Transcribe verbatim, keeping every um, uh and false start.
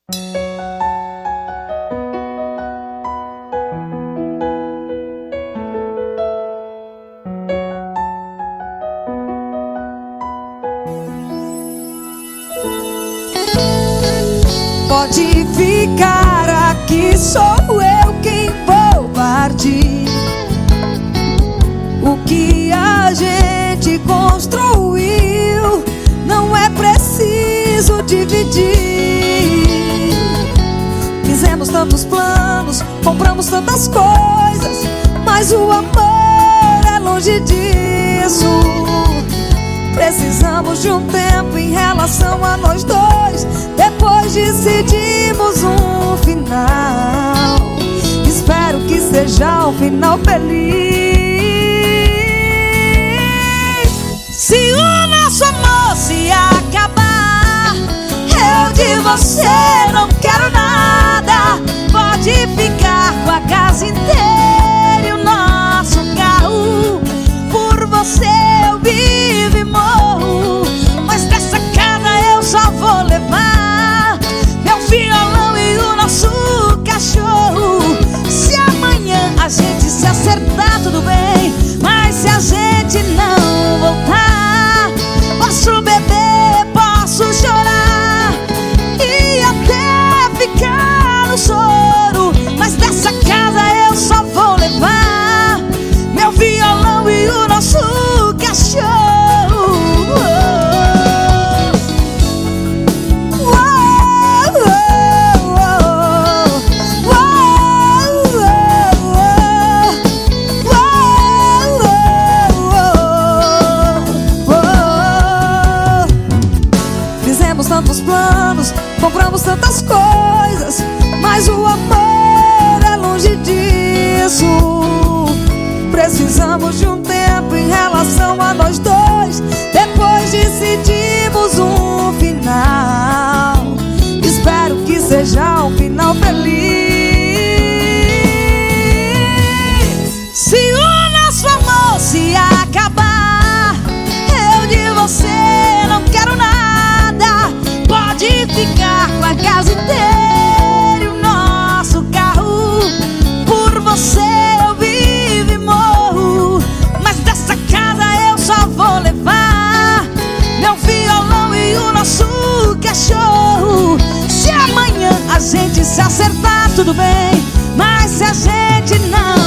Pode ficar aqui, sou eu quem vou partir. O que a gente construiu não é preciso dividir. Fizemos tantos planos, compramos tantas coisas, mas o amor é longe disso. Precisamos de um tempo em relação a nós dois. Depois decidimos um final. Espero que seja um final feliz. Se o nosso amor se acabar, eu de você não quero nada. Pode ficar com a casa inteira e o nosso carro. Por você eu vivo e morro, mas dessa casa eu só vou levar meu violão e o nosso cachorro. Se amanhã a gente se acertar, tudo bem, mas se a gente não voltar, posso beber, posso chorar e até ficar no choro, mas dessa casa eu só vou levar meu violão e o nosso cachorro. Fizemos tantos planos, compramos tantas coisas, mas o amor é longe disso. Precisamos de um tempo em relação a nós dois. Depois decidimos um final. Espero que seja um final feliz. Se o nosso amor se acabar, eu de você não quero nada. Pode ficar com a casa inteira e o nosso carro. Por você eu vivo e morro, mas dessa casa eu só vou levar meu violão e o nosso cachorro. Se amanhã a gente se acertar, tudo bem, mas se a gente não